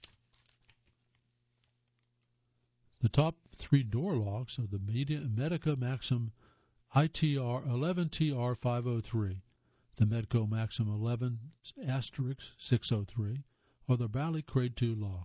The top 3 door locks are the Medica Maxim ITR 11TR503, the Medco Maxim 11 * 603, or the Bally Crate 2 lock.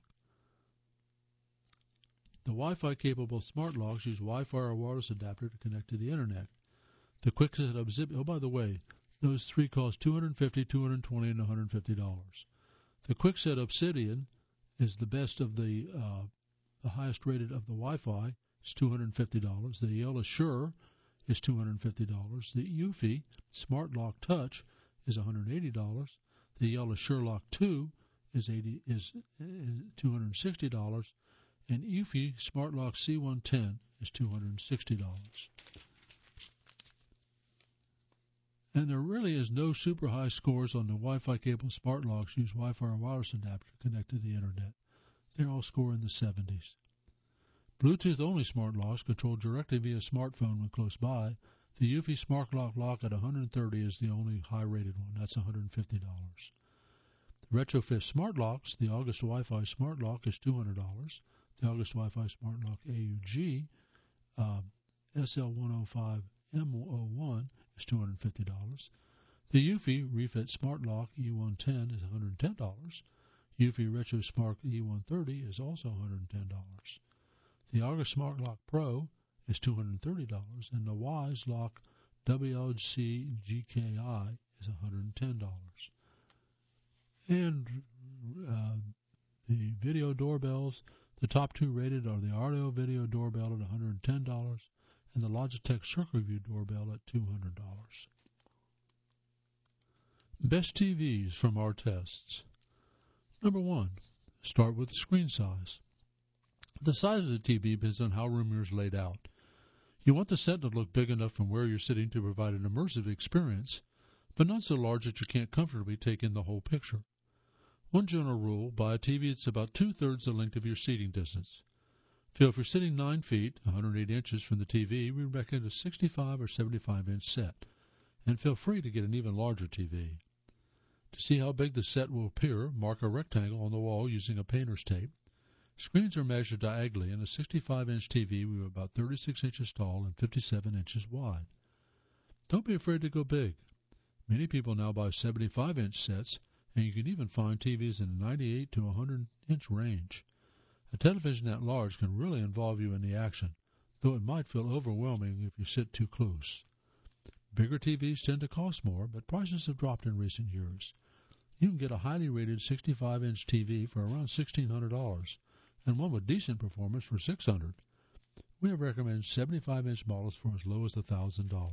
The Wi-Fi capable smart locks use Wi-Fi or wireless adapter to connect to the internet. The quick setup zip. Oh, by the way, those 3 cost $250, $220, and $150. The quick set Obsidian is the best of the highest rated of the Wi-Fi. It's $250. The Yellow Assure is $250. The Eufy Smart Lock Touch is $180. The Yellow Assure Lock 2 is $260. And Eufy Smart Lock C110 is $260. And there really is no super high scores on the Wi-Fi cable smart locks use Wi-Fi or wireless adapter to connect to the internet. They all score in the 70s. Bluetooth-only smart locks controlled directly via smartphone when close by. The Eufy Smart Lock at $130 is the only high-rated one. That's $150. The Retrofit Smart Locks, the August Wi-Fi Smart Lock is $200. The August Wi-Fi Smart Lock AUG SL105M01 is $250. The Eufy Refit Smart Lock E110 is $110. Eufy Retro Smart E130 is also $110. The August Smart Lock Pro is $230, and the Wise Lock WLC GKI is $110. And the video doorbells, the top 2 rated are the Arlo Video Doorbell at $110 and the Logitech Circle View Doorbell at $200. Best TVs from our tests. Number 1, start with the screen size. The size of the TV depends on how room is laid out. You want the set to look big enough from where you're sitting to provide an immersive experience, but not so large that you can't comfortably take in the whole picture. One general rule, buy a TV that's about 2/3 the length of your seating distance. If you're sitting 9 feet, 108 inches from the TV, we recommend a 65 or 75-inch set, and feel free to get an even larger TV. To see how big the set will appear, mark a rectangle on the wall using a painter's tape. Screens are measured diagonally, and a 65-inch TV will be about 36 inches tall and 57 inches wide. Don't be afraid to go big. Many people now buy 75-inch sets, and you can even find TVs in the 98 to 100-inch range. A television that large can really involve you in the action, though it might feel overwhelming if you sit too close. Bigger TVs tend to cost more, but prices have dropped in recent years. You can get a highly rated 65-inch TV for around $1,600, and one with decent performance for $600. We have recommended 75-inch models for as low as $1,000.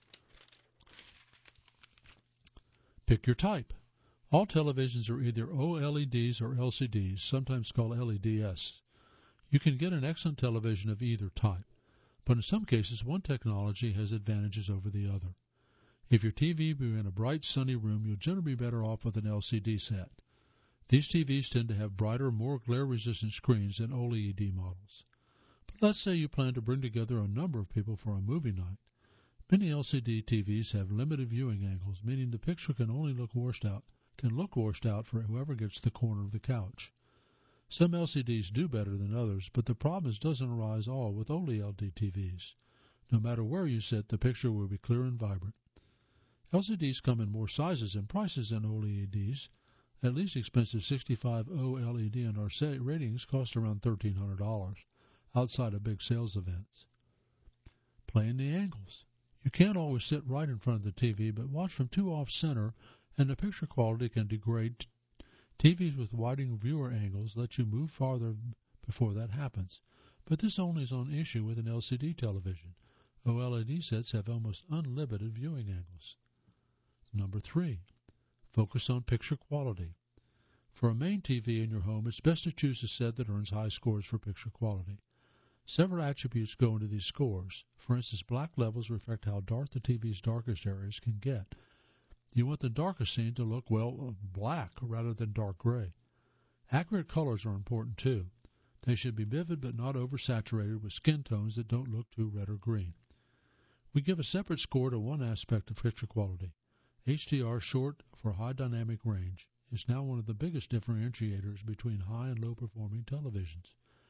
Pick your type. All televisions are either OLEDs or LCDs, sometimes called LEDs. You can get an excellent television of either type, but in some cases one technology has advantages over the other. If your TV be in a bright, sunny room, you'll generally be better off with an LCD set. These TVs tend to have brighter, more glare-resistant screens than OLED models. But let's say you plan to bring together a number of people for a movie night. Many LCD TVs have limited viewing angles, meaning the picture can look washed out for whoever gets the corner of the couch. Some LCDs do better than others, but the problem doesn't arise all with OLED TVs. No matter where you sit, the picture will be clear and vibrant. LCDs come in more sizes and prices than OLEDs. At least expensive 65 OLED in our ratings cost around $1,300 outside of big sales events. Playing the angles. You can't always sit right in front of the TV, but watch from too off-center and the picture quality can degrade. TVs with widening viewer angles let you move farther before that happens, but this only is an issue with an LCD television. OLED sets have almost unlimited viewing angles. Number 3. Focus on picture quality. For a main TV in your home, it's best to choose a set that earns high scores for picture quality. Several attributes go into these scores. For instance, black levels reflect how dark the TV's darkest areas can get. You want the darkest scene to look, well, black rather than dark gray. Accurate colors are important too. They should be vivid but not oversaturated with skin tones that don't look too red or green. We give a separate score to one aspect of picture quality. HDR, short for high dynamic range, is now one of the biggest differentiators between high and low performing televisions.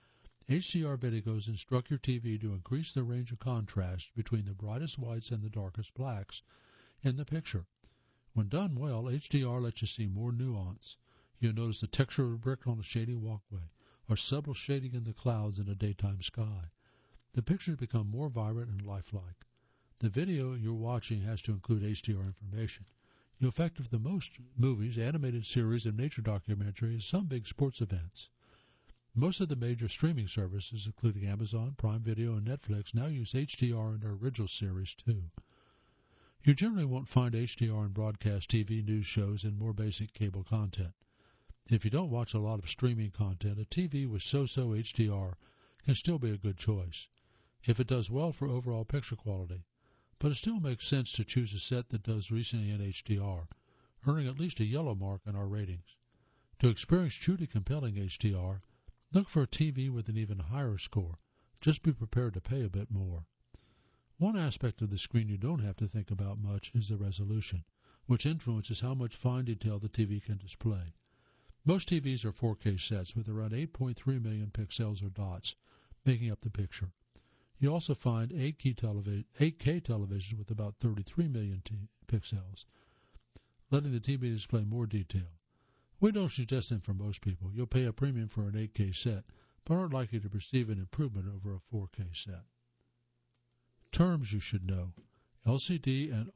HDR videos instruct your TV to increase the range of contrast between the brightest whites and the darkest blacks in the picture. When done well, HDR lets you see more nuance. You'll notice the texture of a brick on a shady walkway, or subtle shading in the clouds in a daytime sky. The pictures become more vibrant and lifelike. The video you're watching has to include HDR information. You'll find the most movies, animated series, and nature documentaries, and some big sports events. Most of the major streaming services, including Amazon, Prime Video, and Netflix, now use HDR in their original series too. You generally won't find HDR in broadcast TV news shows and more basic cable content. If you don't watch a lot of streaming content, a TV with so-so HDR can still be a good choice, if it does well for overall picture quality. But it still makes sense to choose a set that does recently in HDR, earning at least a yellow mark in our ratings. To experience truly compelling HDR, look for a TV with an even higher score. Just be prepared to pay a bit more. One aspect of the screen you don't have to think about much is the resolution, which influences how much fine detail the TV can display. Most TVs are 4K sets with around 8.3 million pixels or dots, making up the picture. You also find 8K televisions with about 33 million pixels, letting the TV display more detail. We don't suggest them for most people. You'll pay a premium for an 8K set, but aren't likely to perceive an improvement over a 4K set. Terms you should know: LCD and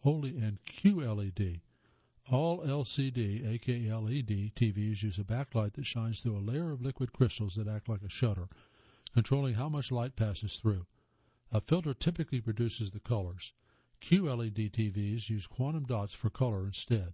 QLED. All LCD, aka LED, TVs use a backlight that shines through a layer of liquid crystals that act like a shutter, controlling how much light passes through. A filter typically produces the colors. QLED TVs use quantum dots for color instead.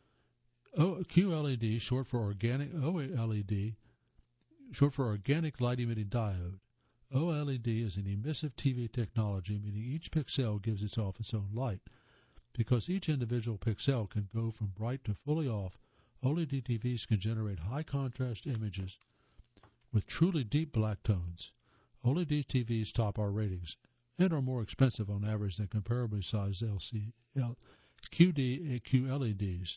QLED, short for organic OLED, short for organic light-emitting diode. OLED is an emissive TV technology, meaning each pixel gives off its own light. Because each individual pixel can go from bright to fully off, OLED TVs can generate high-contrast images with truly deep black tones. OLED TVs top our ratings and are more expensive on average than comparably sized QLEDs.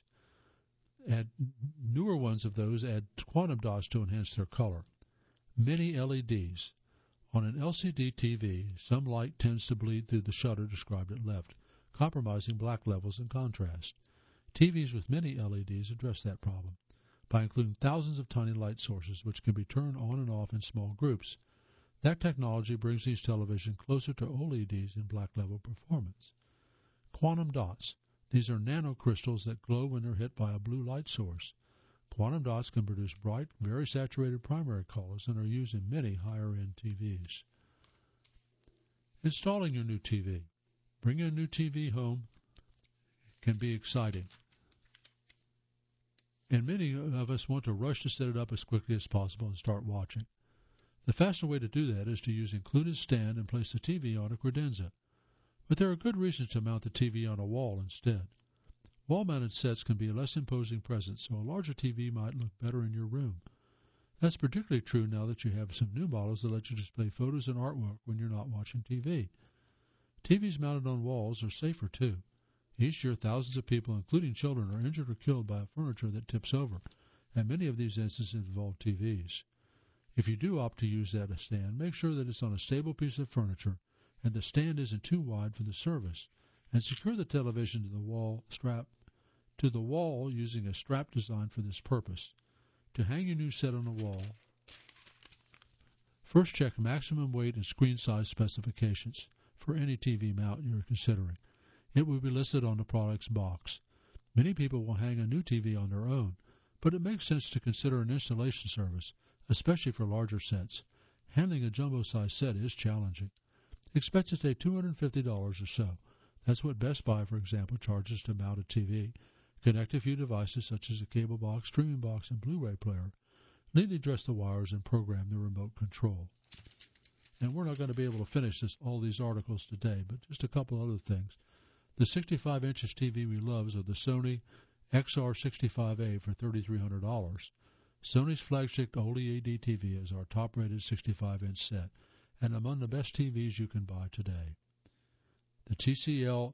Newer ones of those add quantum dots to enhance their color. Mini LEDs. On an LCD TV, some light tends to bleed through the shutter described at left, compromising black levels and contrast. TVs with many LEDs address that problem by including thousands of tiny light sources which can be turned on and off in small groups. That technology brings these televisions closer to OLEDs in black level performance. Quantum dots. These are nanocrystals that glow when they're hit by a blue light source. Quantum dots can produce bright, very saturated primary colors and are used in many higher-end TVs. Installing your new TV. Bringing a new TV home can be exciting, and many of us want to rush to set it up as quickly as possible and start watching. The faster way to do that is to use included stand and place the TV on a credenza. But there are good reasons to mount the TV on a wall instead. Wall-mounted sets can be a less imposing presence, so a larger TV might look better in your room. That's particularly true now that you have some new models that let you display photos and artwork when you're not watching TV. TVs mounted on walls are safer too. Each year, thousands of people, including children, are injured or killed by furniture that tips over, and many of these instances involve TVs. If you do opt to use that stand, make sure that it's on a stable piece of furniture and the stand isn't too wide for the service, and secure the television to the wall using a strap designed for this purpose. To hang your new set on a wall, first check maximum weight and screen size specifications for any TV mount you're considering. It will be listed on the product's box. Many people will hang a new TV on their own, but it makes sense to consider an installation service, especially for larger sets. Handling a jumbo-sized set is challenging. Expect to pay $250 or so. That's what Best Buy, for example, charges to mount a TV, Connect a few devices such as a cable box, streaming box, and Blu-ray player. Neatly dress the wires and program the remote control. And we're not going to be able to finish all these articles today, but just a couple other things. The 65-inch TV we love are the Sony XR65A for $3,300. Sony's flagship OLED TV is our top-rated 65-inch set, and among the best TVs you can buy today. The TCL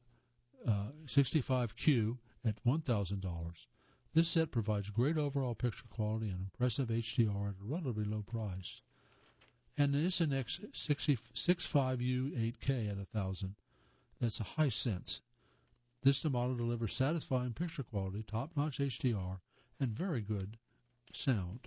65Q at $1,000. This set provides great overall picture quality and impressive HDR at a relatively low price. And the Isonex 65U 8K at $1,000. That's a Hisense. This model delivers satisfying picture quality, top-notch HDR, and very good sound.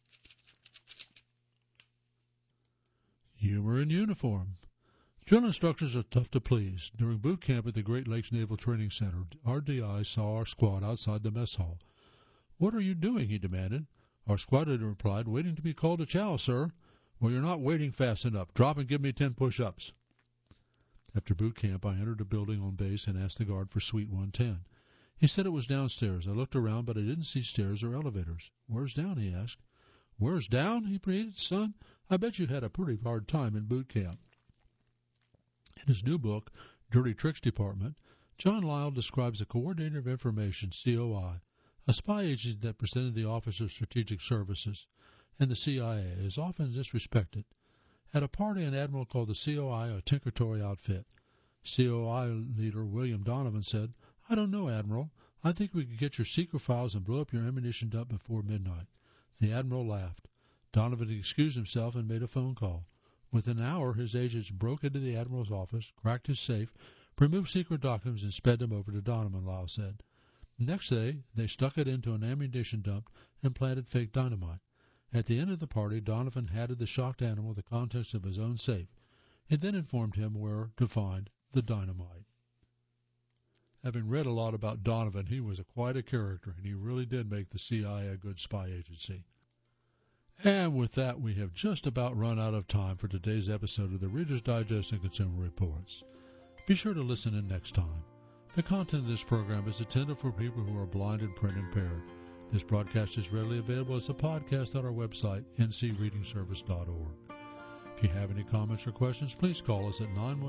Humor in uniform. Drill instructors are tough to please. During boot camp at the Great Lakes Naval Training Center, our DI saw our squad outside the mess hall. "What are you doing?" he demanded. Our squad leader replied, "Waiting to be called to chow, sir." "Well, you're not waiting fast enough. Drop and give me 10 push-ups." After boot camp, I entered a building on base and asked the guard for Suite 110. He said it was downstairs. I looked around, but I didn't see stairs or elevators. "Where's down?" he asked. "Where's down?" he repeated. "Son, I bet you had a pretty hard time in boot camp." In his new book, Dirty Tricks Department, John Lyle describes the Coordinator of Information, COI, a spy agency that presented the Office of Strategic Services, and the CIA is often disrespected. At a party, an admiral called the COI a tinkertoy outfit. COI leader William Donovan said, "I don't know, Admiral. I think we could get your secret files and blow up your ammunition dump before midnight." The admiral laughed. Donovan excused himself and made a phone call. Within an hour, his agents broke into the admiral's office, cracked his safe, removed secret documents, and sped them over to Donovan, Lyle said. The next day, they stuck it into an ammunition dump and planted fake dynamite. At the end of the party, Donovan handed the shocked animal the contents of his own safe. He then informed him where to find the dynamite. Having read a lot about Donovan, he was quite a character, and he really did make the CIA a good spy agency. And with that, we have just about run out of time for today's episode of the Reader's Digest and Consumer Reports. Be sure to listen in next time. The content of this program is intended for people who are blind and print impaired. This broadcast is readily available as a podcast on our website, ncreadingservice.org. If you have any comments or questions, please call us at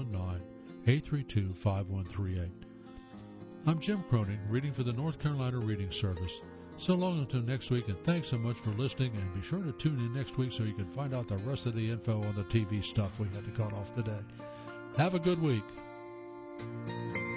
919-832-5138. I'm Jim Cronin, reading for the North Carolina Reading Service. So long until next week, and thanks so much for listening, and be sure to tune in next week so you can find out the rest of the info on the TV stuff we had to cut off today. Have a good week.